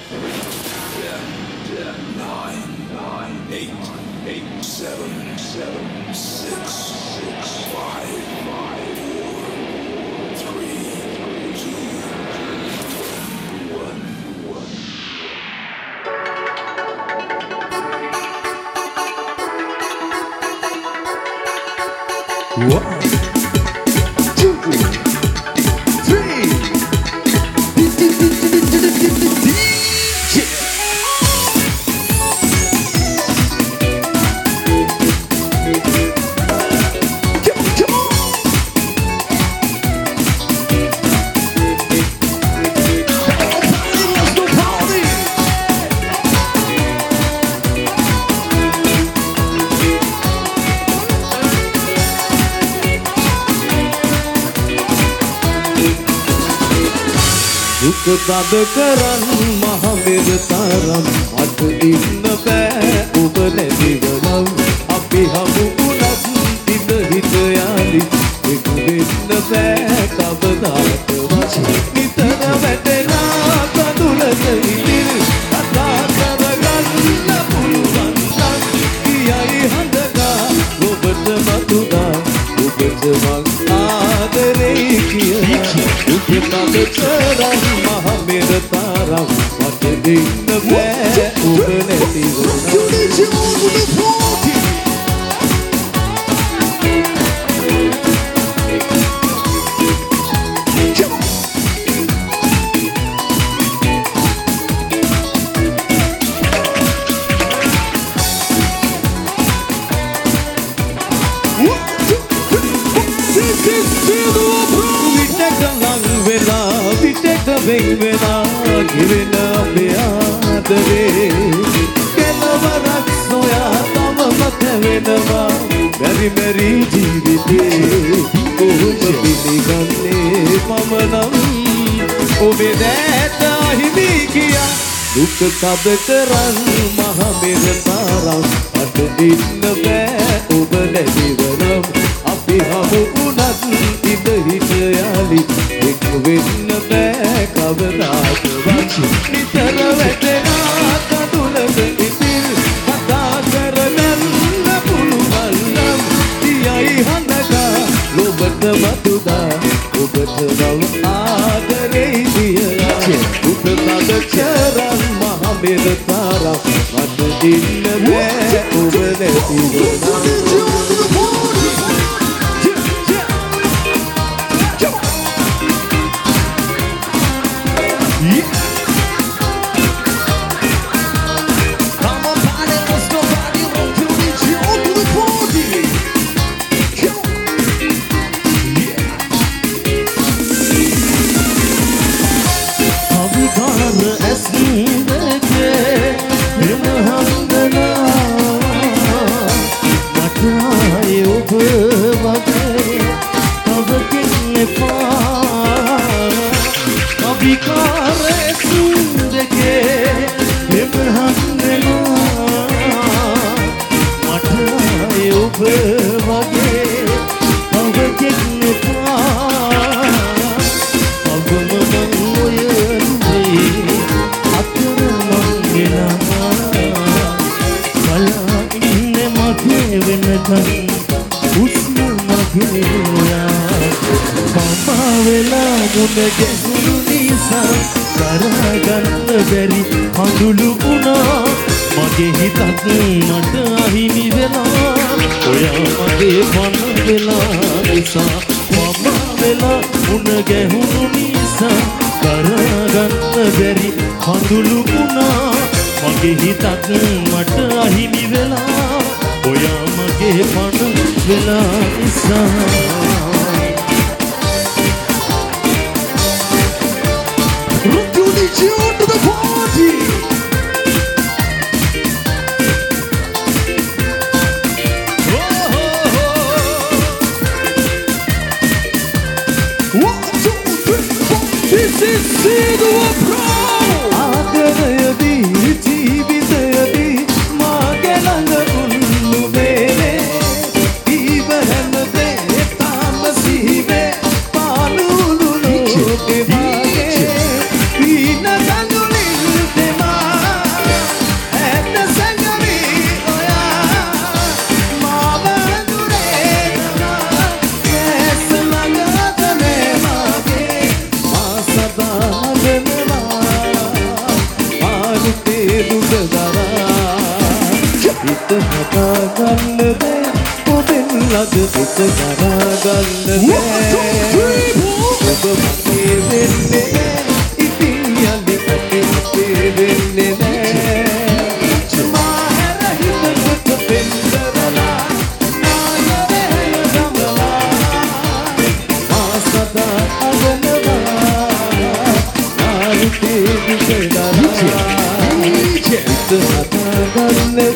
තද කරන් මහමෙර තරම් අත ඉන්න බෑ ඔබ නැතිවනම් අපි හමු වුණත් ඉඳ හිත යාලි එක වෙන්න බෑ කවදාවත් නිතර වැටෙනා කඳුලක ඉතිරි කතා කරගන්න පුළුවන් නම් කියයි හඳගා ඔබට මතුදා ඔබට මං ආදරේ කියලා ඔබ තද කරන් මහමෙර තරම් මට දෙන්න බෑ ඔබ නැතිවනම් වෙන් වෙනා කිවෙන අපේ ආදරේ කෙලවරක් සොයා තම මත වෙනවා බැරි බැරි ජීවිතේ කොහොම පිළිගන්නේ මම නම් ඔබේ දැත හිමි කියා දුක් සබ කරන් මහමෙර තරම් අත ඉන්න බෑ ඔබ නැතිවනම් අපි හමු වුණත් ඉඳ හිට යාලි එක් වෙන්න බෑ කවදාවත් නිතර වැටෙනා කඳුලක ඉතිරි කතා කරගන්න පුළුවන් නම් තියයි හඳගා ඔබට මතුදා ඔබට බව ආදරේ දියලා ඔබ තද කරන් මහමෙර තරම් මට ඉන්න බෑ ඔබ නැතිවනම් na ලද හිත කරගන්න බෑ ඔබ මගේ වෙන්නේ නෑ ඉතින් යලි අපේ වෙන්නේ නෑ මාහැර හිතකට පෙන්දරලා නායදේ රමලා මාසදා අගනවා ආරුතේ දුකදලා හිත හදාගන්න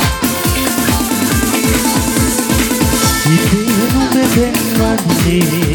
Ite no me ven